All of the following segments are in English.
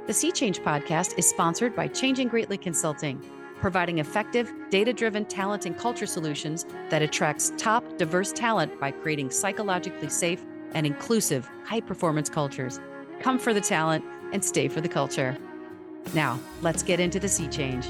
The Sea Change podcast is sponsored by Changing Greatly Consulting, providing effective, data-driven talent and culture solutions that attracts top, diverse talent by creating psychologically safe and inclusive, high-performance cultures. Come for the talent and stay for the culture. Now, let's get into the Sea Change.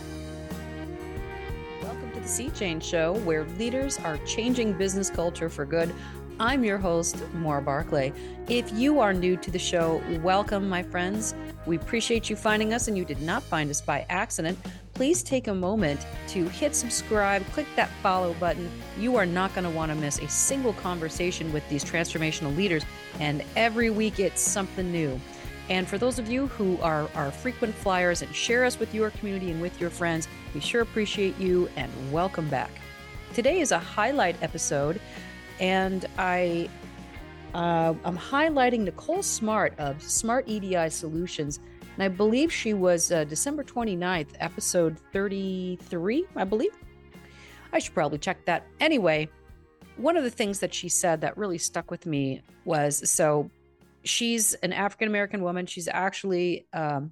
Welcome to the Sea Change Show, where leaders are changing business culture for good. I'm your host, Maura Barclay. If you are new to the show, welcome, my friends. We appreciate you finding us, and you did not find us by accident. Please take a moment to hit subscribe, click that follow button. You are not going to want to miss a single conversation with these transformational leaders, and every week it's something new. And for those of you who are our frequent flyers and share us with your community and with your friends, we sure appreciate you, and welcome back. Today is a highlight episode, and I'm highlighting Nicole Smart of Smart EDI Solutions. And I believe she was December 29th, episode 33, I believe. I should probably check that. Anyway, one of the things that she said that really stuck with me was, so she's an African-American woman. She's actually,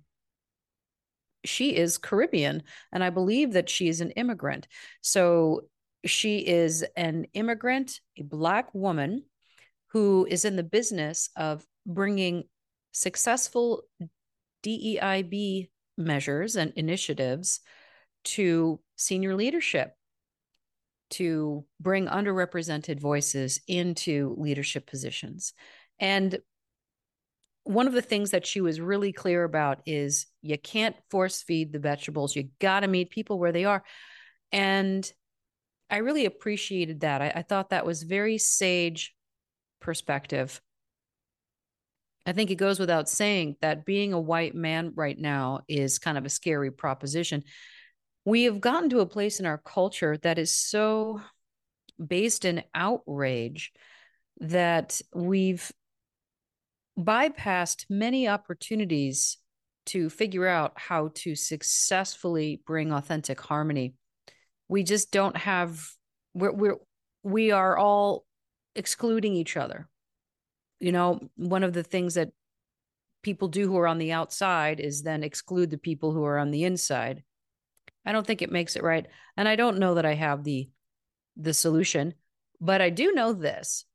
she is Caribbean, and I believe that she is an immigrant. So she is an immigrant, a Black woman who is in the business of bringing successful DEIB measures and initiatives to senior leadership, to bring underrepresented voices into leadership positions. And one of the things that she was really clear about is you can't force feed the vegetables. You got to meet people where they are. And I really appreciated that. I thought that was very sage perspective. I think it goes without saying that being a white man right now is kind of a scary proposition. We have gotten to a place in our culture that is so based in outrage that we've bypassed many opportunities to figure out how to successfully bring authentic harmony. We just don't have, we are all excluding each other. You know, one of the things that people do who are on the outside is then exclude the people who are on the inside. I don't think it makes it right. And I don't know that I have the solution, but I do know this.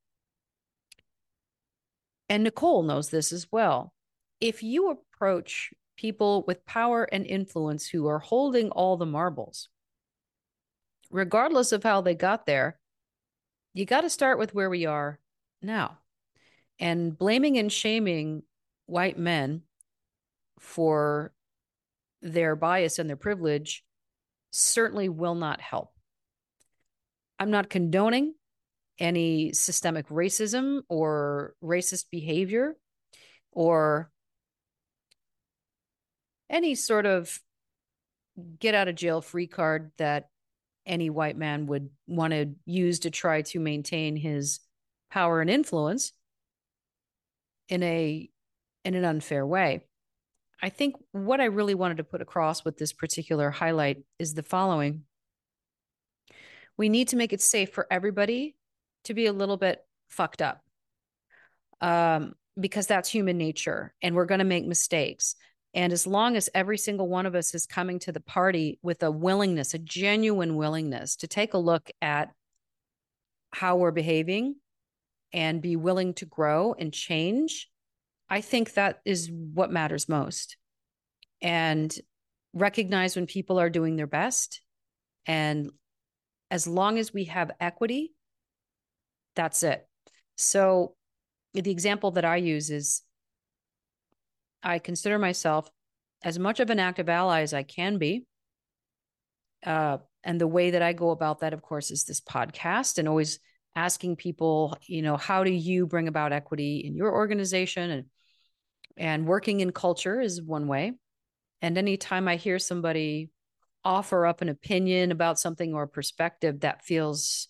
And Nicole knows this as well. If you approach people with power and influence who are holding all the marbles, regardless of how they got there, you got to start with where we are now. And blaming and shaming white men for their bias and their privilege certainly will not help. I'm not condoning any systemic racism or racist behavior or any sort of get out of jail free card that any white man would want to use to try to maintain his power and influence in an unfair way. I think what I really wanted to put across with this particular highlight is the following. We need to make it safe for everybody to be a little bit fucked up, because that's human nature, and we're going to make mistakes. And as long as every single one of us is coming to the party with a willingness, a genuine willingness to take a look at how we're behaving and be willing to grow and change, I think that is what matters most. And recognize when people are doing their best. And as long as we have equity, that's it. So the example that I use is I consider myself as much of an active ally as I can be. And the way that I go about that, of course, is this podcast and always asking people, you know, how do you bring about equity in your organization? And working in culture is one way. And anytime I hear somebody offer up an opinion about something or a perspective that feels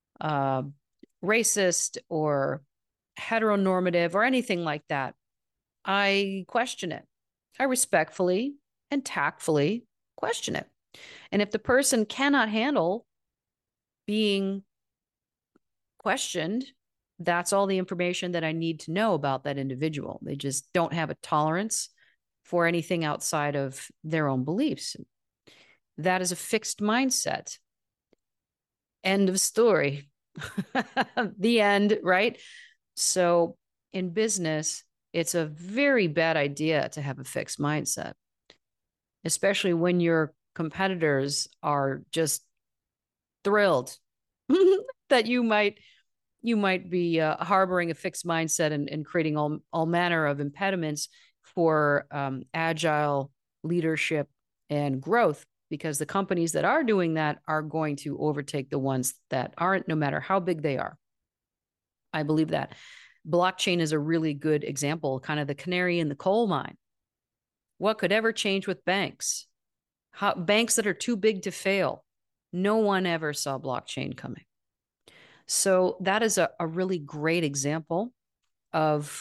racist or heteronormative or anything like that, I question it. I respectfully and tactfully question it. And if the person cannot handle being questioned, that's all the information that I need to know about that individual. They just don't have a tolerance for anything outside of their own beliefs. That is a fixed mindset. End of story. The end, right? So in business, it's a very bad idea to have a fixed mindset, especially when your competitors are just thrilled that you might be harboring a fixed mindset and creating all manner of impediments for agile leadership and growth, because the companies that are doing that are going to overtake the ones that aren't, no matter how big they are. I believe that. Blockchain is a really good example, kind of the canary in the coal mine. What could ever change with banks? Banks that are too big to fail. No one ever saw blockchain coming. So that is a really great example of,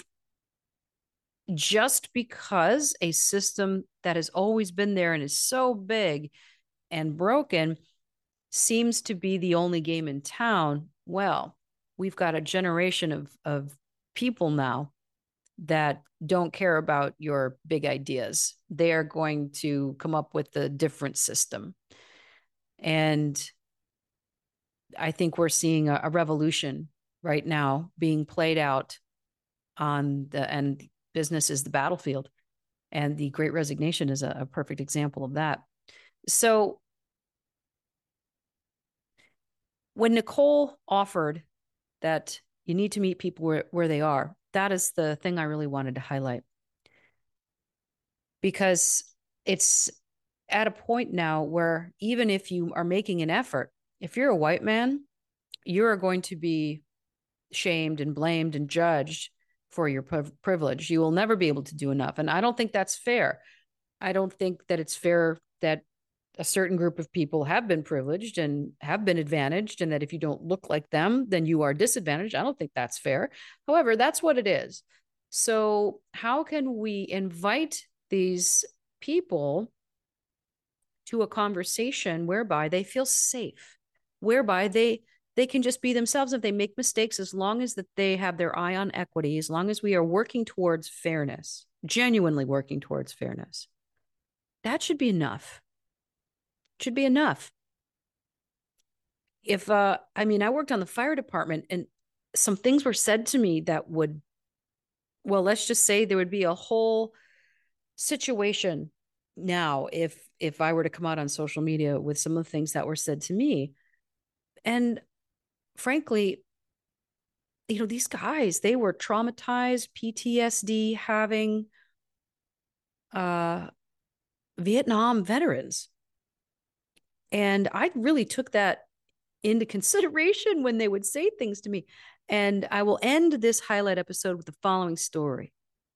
just because a system that has always been there and is so big and broken seems to be the only game in town, well, we've got a generation of people now that don't care about your big ideas. They are going to come up with a different system. And I think we're seeing a revolution right now being played out and business is the battlefield. And the Great Resignation is a perfect example of that. So when Nicole offered that you need to meet people where they are, that is the thing I really wanted to highlight. Because it's at a point now where even if you are making an effort, if you're a white man, you are going to be shamed and blamed and judged for your privilege. You will never be able to do enough. And I don't think that's fair. I don't think that it's fair that a certain group of people have been privileged and have been advantaged, and that if you don't look like them, then you are disadvantaged. I don't think that's fair. However, that's what it is. So how can we invite these people to a conversation whereby they feel safe, whereby they can just be themselves if they make mistakes, as long as that they have their eye on equity, as long as we are working towards fairness, genuinely working towards fairness. That should be enough. Should be enough. If I worked on the fire department, and some things were said to me that would, well, let's just say there would be a whole situation now if I were to come out on social media with some of the things that were said to me. And frankly, these guys, they were traumatized, PTSD having Vietnam veterans. And I really took that into consideration when they would say things to me. And I will end this highlight episode with the following story.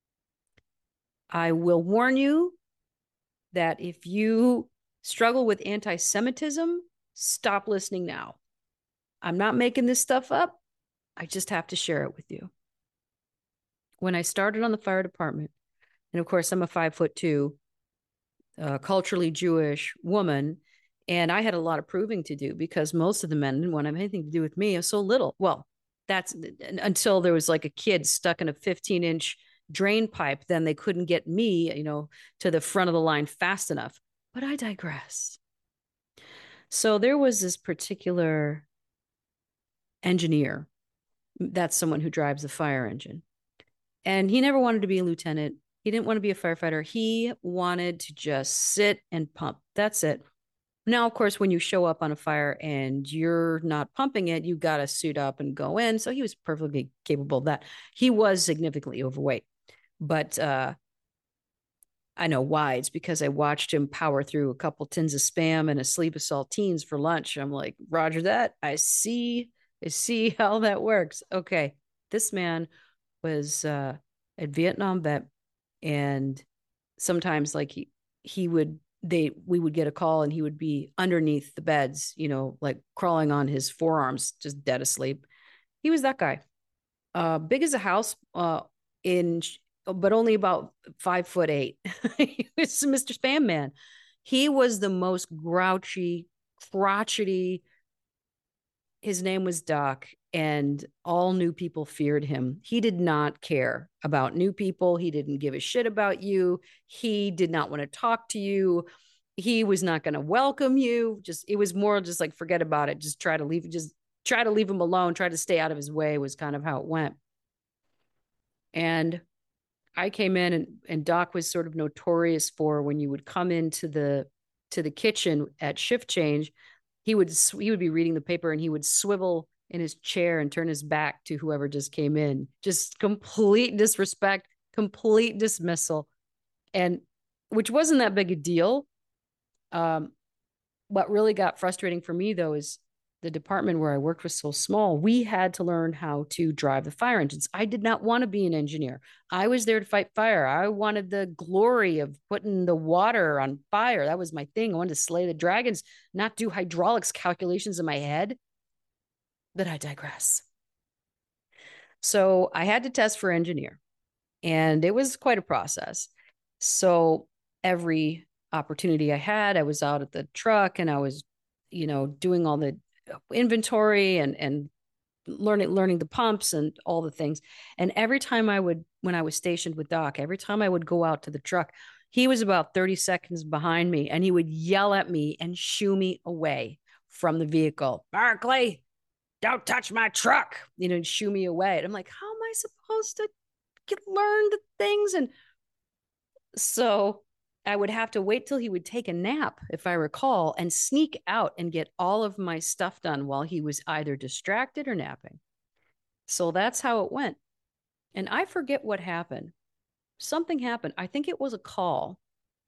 I will warn you that if you struggle with anti-Semitism, stop listening now. I'm not making this stuff up. I just have to share it with you. When I started on the fire department, and of course, I'm a 5'2", culturally Jewish woman, and I had a lot of proving to do because most of the men didn't want to have anything to do with me. I was so little. Well, that's until there was like a kid stuck in a 15-inch drain pipe. Then they couldn't get me, to the front of the line fast enough. But I digress. So there was this particular engineer. That's someone who drives a fire engine. And he never wanted to be a lieutenant. He didn't want to be a firefighter. He wanted to just sit and pump. That's it. Now, of course, when you show up on a fire and you're not pumping it, you got to suit up and go in. So he was perfectly capable of that. He was significantly overweight. But I know why. It's because I watched him power through a couple tins of Spam and a sleeve of saltines for lunch. I'm like, Roger that. I see how that works. Okay. This man was a Vietnam vet, and sometimes like we would get a call and he would be underneath the beds, like crawling on his forearms, just dead asleep. He was that guy. Big as a house, but only about 5'8". He was Mr. Spam Man. He was the most grouchy, crotchety, His name was Doc, and all new people feared him. He did not care about new people. He didn't give a shit about you. He did not want to talk to you. He was not going to welcome you. Just it was more just like forget about it. Just try to leave him alone. Try to stay out of his way was kind of how it went. And I came in and Doc was sort of notorious for when you would come into the kitchen at shift change, he would be reading the paper and he would swivel in his chair and turn his back to whoever just came in. Just complete disrespect, complete dismissal. And which wasn't that big a deal. Um, what really got frustrating for me though is the department where I worked was so small. We had to learn how to drive the fire engines. I did not want to be an engineer. I was there to fight fire. I wanted the glory of putting the water on fire. That was my thing. I wanted to slay the dragons, not do hydraulics calculations in my head. But I digress. So I had to test for engineer, and it was quite a process. So every opportunity I had, I was out at the truck and I was, doing all the inventory and learning the pumps and all the things. And every time when I was stationed with Doc, every time I would go out to the truck, he was about 30 seconds behind me and he would yell at me and shoo me away from the vehicle. Barclay, don't touch my truck, shoo me away. And I'm like, how am I supposed to learn the things? And so I would have to wait till he would take a nap, if I recall, and sneak out and get all of my stuff done while he was either distracted or napping. So that's how it went. And I forget what happened. Something happened. I think it was a call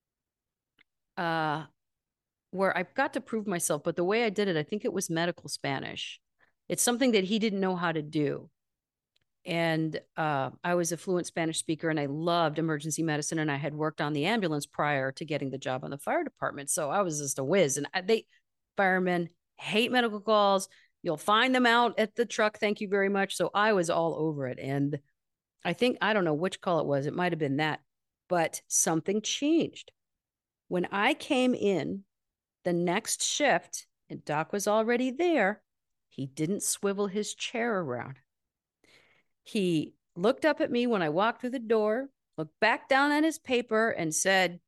uh, where I got to prove myself, but the way I did it, I think it was medical Spanish. It's something that he didn't know how to do. And I was a fluent Spanish speaker and I loved emergency medicine. And I had worked on the ambulance prior to getting the job on the fire department. So I was just a whiz. And firemen hate medical calls. You'll find them out at the truck. Thank you very much. So I was all over it. And I don't know which call it was. It might have been that, but something changed. When I came in the next shift and Doc was already there, he didn't swivel his chair around. He looked up at me when I walked through the door, looked back down at his paper, and said,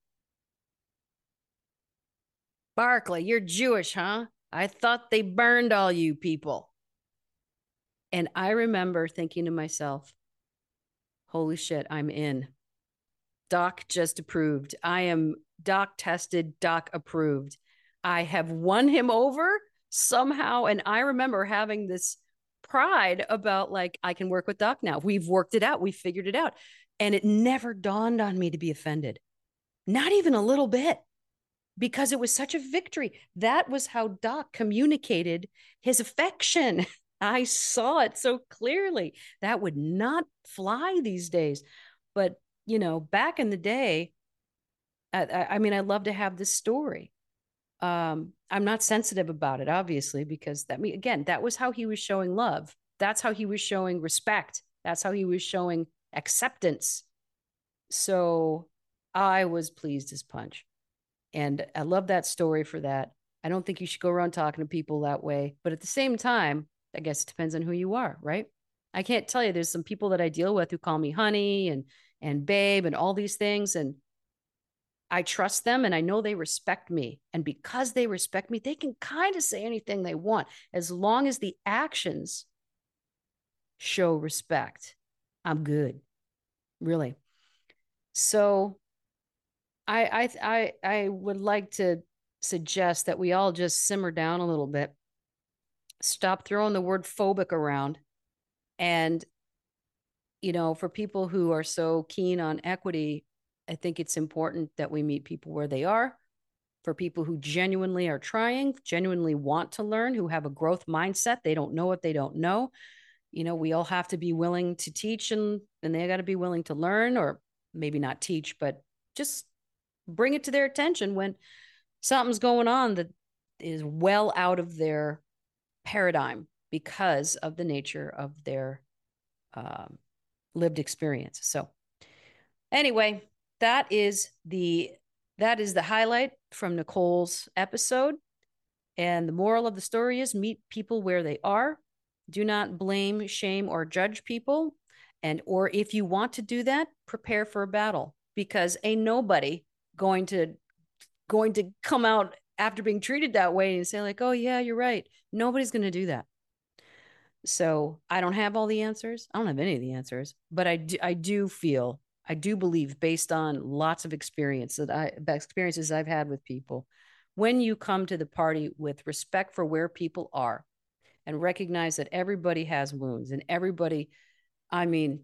Barclay, you're Jewish, huh? I thought they burned all you people. And I remember thinking to myself, holy shit, I'm in. Doc just approved. I am Doc tested, Doc approved. I have won him over somehow. And I remember having this pride about like, I can work with Doc now. We've worked it out. We figured it out. And it never dawned on me to be offended. Not even a little bit, because it was such a victory. That was how Doc communicated his affection. I saw it so clearly. That would not fly these days. But, back in the day, I mean, I love to have this story. I'm not sensitive about it, obviously, because that was how he was showing love. That's how he was showing respect. That's how he was showing acceptance. So I was pleased as punch. And I love that story for that. I don't think you should go around talking to people that way. But at the same time, I guess it depends on who you are, right? I can't tell you, there's some people that I deal with who call me honey and babe and all these things. And I trust them and I know they respect me. And because they respect me, they can kind of say anything they want as long as the actions show respect. I'm good, really. So I would like to suggest that we all just simmer down a little bit, stop throwing the word phobic around, and for people who are so keen on equity, I think it's important that we meet people where they are. For people who genuinely are trying, genuinely want to learn, who have a growth mindset, they don't know what they don't know. We all have to be willing to teach and they got to be willing to learn, or maybe not teach, but just bring it to their attention when something's going on that is well out of their paradigm because of the nature of their lived experience. So anyway, that is the highlight from Nicole's episode. And the moral of the story is meet people where they are. Do not blame, shame, or judge people. Or if you want to do that, prepare for a battle, because ain't nobody going to come out after being treated that way and say like, oh yeah, you're right. Nobody's going to do that. So I don't have all the answers. I don't have any of the answers, but I do believe, based on lots of experiences I've had with people, when you come to the party with respect for where people are and recognize that everybody has wounds and everybody, I mean,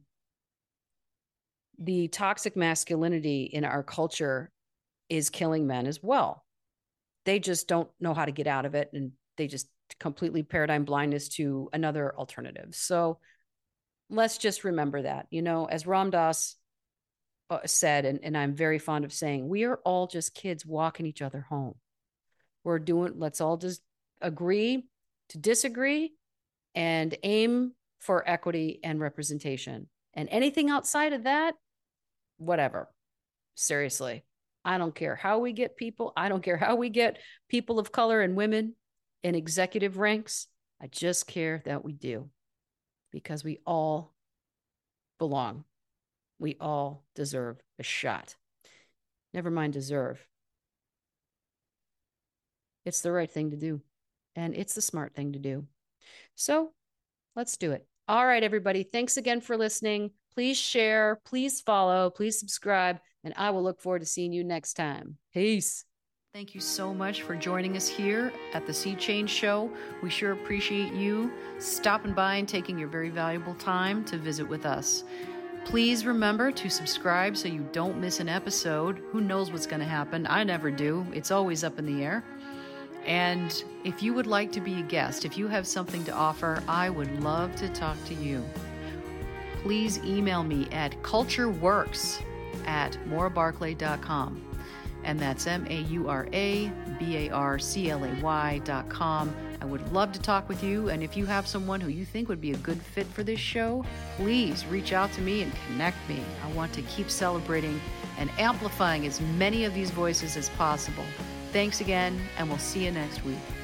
the toxic masculinity in our culture is killing men as well. They just don't know how to get out of it, and they just completely paradigm blindness to another alternative. So let's just remember that, as Ram Dass said, and I'm very fond of saying, we are all just kids walking each other home. Let's all just agree to disagree and aim for equity and representation. And anything outside of that, whatever. Seriously, I don't care how we get people. I don't care how we get people of color and women in executive ranks. I just care that we do, because we all belong. We all deserve a shot. Never mind deserve. It's the right thing to do, and it's the smart thing to do. So let's do it. All right, everybody. Thanks again for listening. Please share, please follow, please subscribe, and I will look forward to seeing you next time. Peace. Thank you so much for joining us here at the Sea Change Show. We sure appreciate you stopping by and taking your very valuable time to visit with us. Please remember to subscribe so you don't miss an episode. Who knows what's going to happen? I never do. It's always up in the air. And if you would like to be a guest, if you have something to offer, I would love to talk to you. Please email me at cultureworks@maurabarclay.com. And that's MauraBarclay.com. I would love to talk with you. And if you have someone who you think would be a good fit for this show, please reach out to me and connect me. I want to keep celebrating and amplifying as many of these voices as possible. Thanks again, and we'll see you next week.